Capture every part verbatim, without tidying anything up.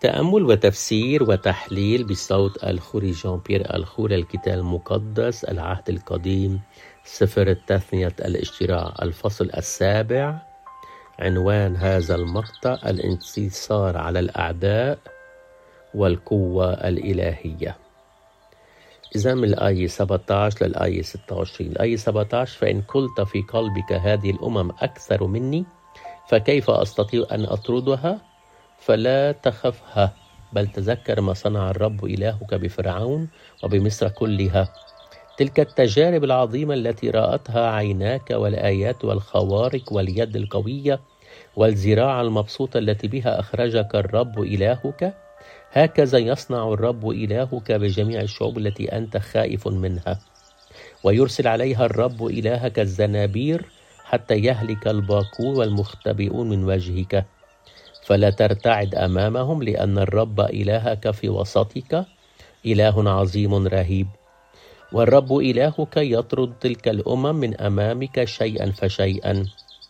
تأمل وتفسير وتحليل بصوت الخوري جان بيير الخور الكتاب المقدس العهد القديم سفر التثنية الاشتراع الفصل السابع. عنوان هذا المقطع: الانتصار على الأعداء والقوة الإلهية. إذا من الآية سبعة عشر للآية ستة وعشرين. الآية سبعة عشر: فإن قلت في قلبك هذه الأمم أكثر مني فكيف أستطيع أن أطردها؟ فلا تخفها، بل تذكر ما صنع الرب إلهك بفرعون وبمصر كلها، تلك التجارب العظيمة التي رأتها عيناك، والآيات والخوارق واليد القوية والذراع المبسوطة التي بها أخرجك الرب إلهك. هكذا يصنع الرب إلهك بجميع الشعوب التي أنت خائف منها، ويرسل عليها الرب إلهك الزنابير حتى يهلك الباقون والمختبئون من وجهك. فلا ترتعد أمامهم، لأن الرب إلهك في وسطك إله عظيم رهيب. والرب إلهك يطرد تلك الأمم من أمامك شيئا فشيئا،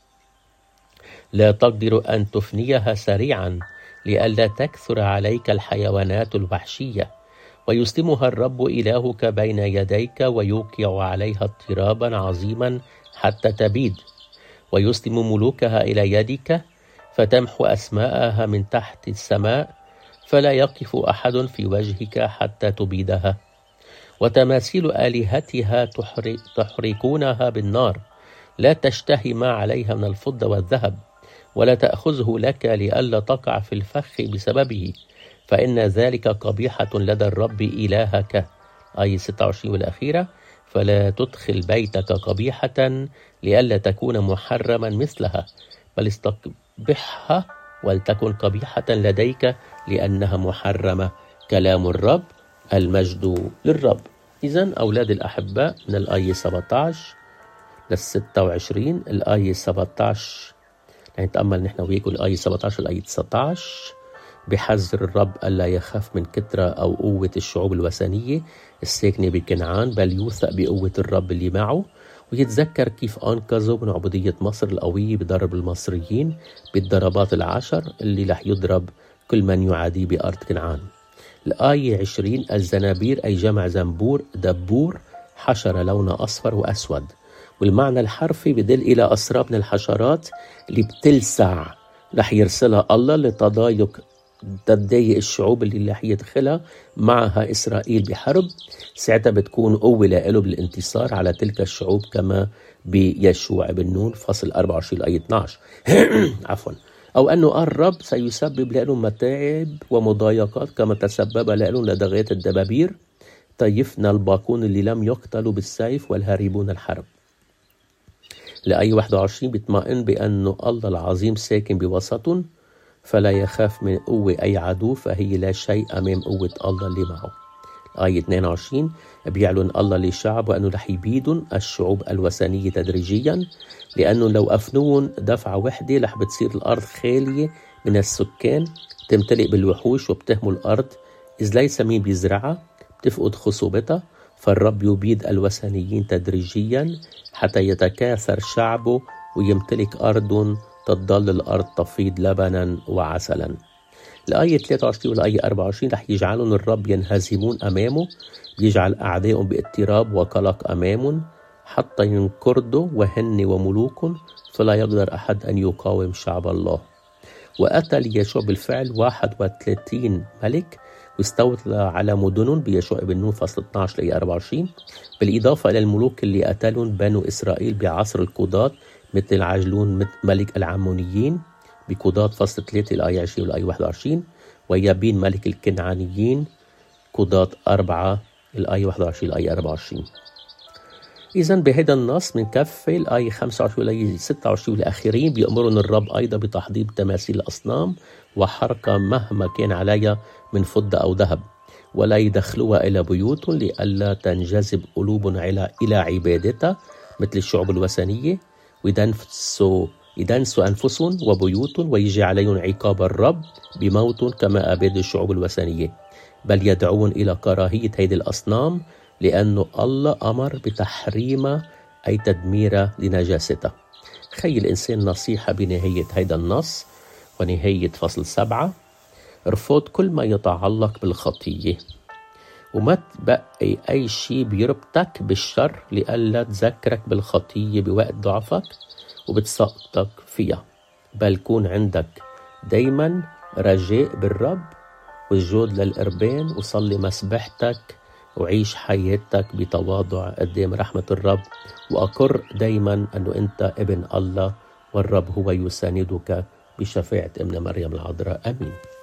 لا تقدر أن تفنيها سريعا، لئلا تكثر عليك الحيوانات الوحشية. ويسلمها الرب إلهك بين يديك، ويوقع عليها اضطرابا عظيما حتى تبيد. ويسلم ملوكها إلى يدك، فتمحو أسماءها من تحت السماء، فلا يقف أحد في وجهك حتى تبيدها. وتماثيل آلهتها تحرقونها بالنار، لا تشتهي ما عليها من الفضة والذهب، ولا تأخذه لك لئلا تقع في الفخ بسببه، فإن ذلك قبيحة لدى الرب إلهك. آية ستة وعشرين والأخيرة: فلا تدخل بيتك قبيحة لئلا تكون محرما مثلها، بل استقبحها ولتكن قبيحة لديك لأنها محرمة. كلام الرب، المجد للرب. إذن أولاد الأحباء، من الآية سبعة عشر للستة وعشرين. الآية سبعة عشر نتأمل نحن وياكم الآية سبعة عشر والآية تسعة عشر: بحذر الرب ألا يخاف من كثرة أو قوة الشعوب الوثنية الساكنة بكنعان، بل يوثق بقوة الرب اللي معه، ويتذكر كيف أنقذه من عبودية مصر القوية بضرب المصريين بالضربات العشر اللي رح يضرب كل من يعاديه بأرض كنعان. الآية عشرين: الزنابير أي جمع زنبور، دبور، حشرة لونه أصفر وأسود، والمعنى الحرفي بدل إلى أسراب من الحشرات اللي بتلسع رح يرسلها الله لتضايق تضايق الشعوب اللي رح يدخلها معها إسرائيل بحرب. ساعتها بتكون قوة له بالانتصار على تلك الشعوب، كما بيشوع بن نون فصل أربعة وعشرين الآية اثني عشر. عفوا. أو أنه الرب سيسبب لهم متاعب ومضايقات كما تسبب لهم لدغية الدبابير، طيفنا الباقون اللي لم يقتلوا بالسيف والهاربون الحرب. لآية واحد وعشرين: بيطمئن بأنه الله العظيم ساكن بوسطهم، فلا يخاف من قوة أي عدو، فهي لا شيء أمام قوة الله اللي معه. آية اثنين وعشرين: بيعلن الله للشعب وأنه رح يبيدن الشعوب الوثنية تدريجيا، لأنه لو أفنون دفعة وحدة رح بتصير الأرض خالية من السكان، تمتلئ بالوحوش وبتهمل الأرض، إذ ليس مين بيزرعها، بتفقد خصوبتها. فالرب يبيد الوثنيين تدريجيا حتى يتكاثر شعبه ويمتلك أرض تظل الأرض تفيض لبنا وعسلا. الآية ثلاثة وعشرين والآية أربعة وعشرين: رح يجعلون الرب ينهزمون أمامه، بيجعل أعدائهم باضطراب وقلق أمامهم، حتى ينقرضوا وهن وملوك، فلا يقدر أحد أن يقاوم شعب الله. وأتى ليشوع بالفعل واحد وثلاثين ملك، واستولى على مدن بيشوع بن نون فصل اثني عشر لآية أربعة وعشرين، بالإضافة إلى الملوك اللي قتلهم بنو إسرائيل بعصر القضاة، مثل عجلون ملك العمونيين بقضاة فصل ثلاثة الآية عشرين والآية واحد وعشرين، ويابين ملك الكنعانيين قضاة أربعة الآية واحد وعشرين الآية أربعة وعشرين. إذن بهذا النص من كفة الآية خمسة وعشرين والآية ستة وعشرين والآخرين بيأمرون الرب أيضا بتحضير تماثيل الأصنام وحرقها مهما كان عليها من فضة أو ذهب، ولا يدخلوها إلى بيوتهم لئلا تنجذب قلوبهم إلى عبادتها مثل الشعوب الوثنية، ويدنسوا يدنسوا أنفسهم وبيوتهم، ويجي عليهم عقاب الرب بموت كما أباد الشعوب الوثنية، بل يدعون إلى كراهية هذه الأصنام، لأنه الله أمر بتحريمها أي تدميرها لنجاستها. خي الإنسان نصيحة بنهاية هذا النص ونهاية فصل سبعة: ارفض كل ما يتعلق بالخطية، وما تبقي أي شيء بيربطك بالشر لألا تذكرك بالخطية بوقت ضعفك وبتسقطك فيها، بل كون عندك دايما رجاء بالرب والجود للقربان، وصلي مسبحتك وعيش حياتك بتواضع قدام رحمة الرب، وأقر دايما أنه أنت ابن الله والرب هو يساندك بشفاعة ابن مريم العذراء. آمين.